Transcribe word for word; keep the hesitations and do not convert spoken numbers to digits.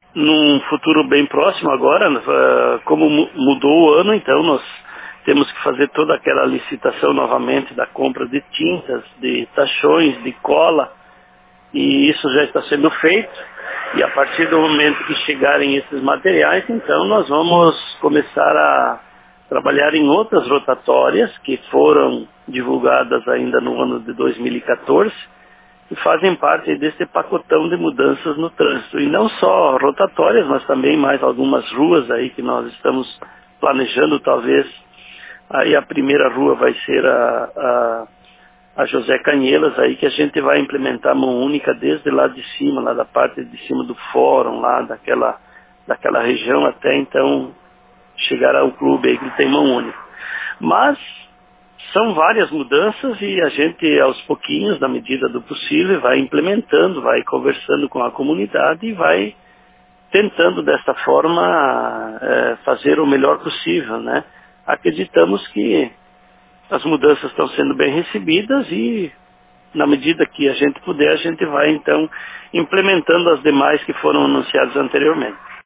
num futuro bem próximo agora, ah, como mu- mudou o ano, então nós temos que fazer toda aquela licitação novamente da compra de tintas, de tachões, de cola, e isso já está sendo feito. E a partir do momento que chegarem esses materiais, então nós vamos começar a trabalhar em outras rotatórias que foram divulgadas ainda no ano de dois mil e quatorze e fazem parte desse pacotão de mudanças no trânsito. E não só rotatórias, mas também mais algumas ruas aí que nós estamos planejando, talvez. Aí a primeira rua vai ser a, a, a José Canhelas, aí que a gente vai implementar mão única desde lá de cima, lá da parte de cima do fórum, lá daquela, daquela região até então chegar ao clube aí que tem mão única. Mas são várias mudanças e a gente, aos pouquinhos, na medida do possível, vai implementando, vai conversando com a comunidade e vai tentando, desta forma, eh, fazer o melhor possível, né? Acreditamos que as mudanças estão sendo bem recebidas e, na medida que a gente puder, a gente vai, então, implementando as demais que foram anunciadas anteriormente.